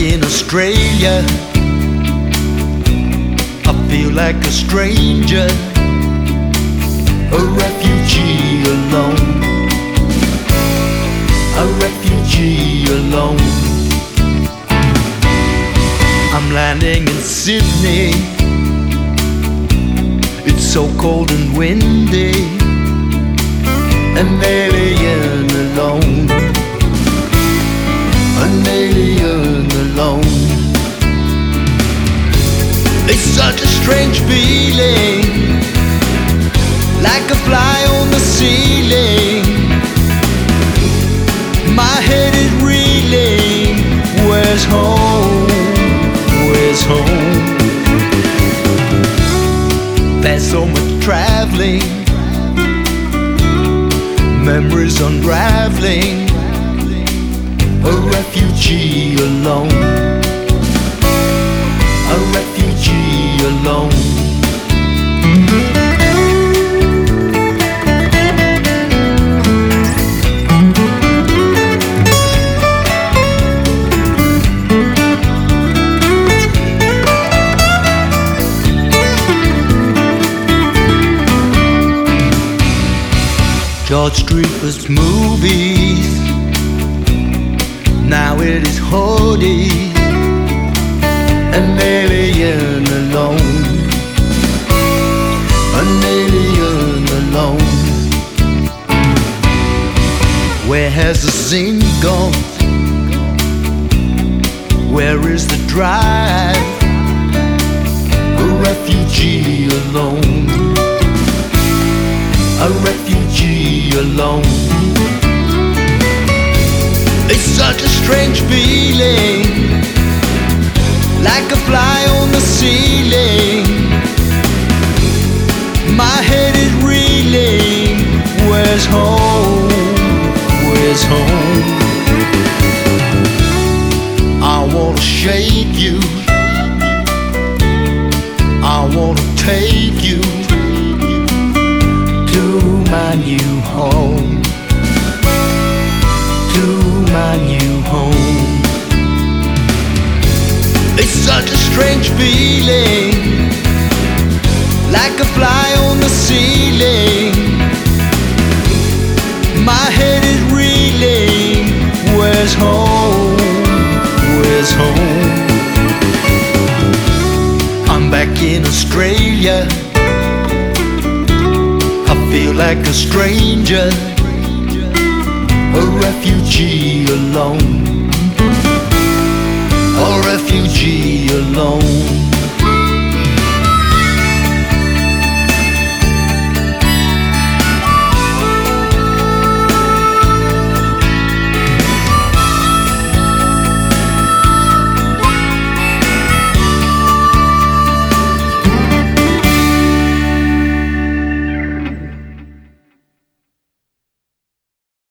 in Australia. I feel like a stranger, a refugee alone, a refugee alone. I'm landing in Sydney. It's so cold and windy, an alien alone, an alien alone. It's such a strange feeling, like a fly on the ceiling. My head is reeling. Where's home? Where's home? There's so much traveling, memories unraveling, a refugee alone, a refugee alone. George Street's movies, now it is hoodies, an alien alone, an alien alone. Where has the scene gone? Where is the drive? A refugee alone, a refugee alone. It's such a strange feeling, like a fly on the ceiling. My head is reeling. Where's home? Where's home? I wanna shake you, I wanna take you to my new home, to my new home. It's such a strange feeling, like a fly on the ceiling. My head is reeling. Where's home? Where's home? I'm back in Australia. I feel like a stranger, a refugee alone, a refugee alone.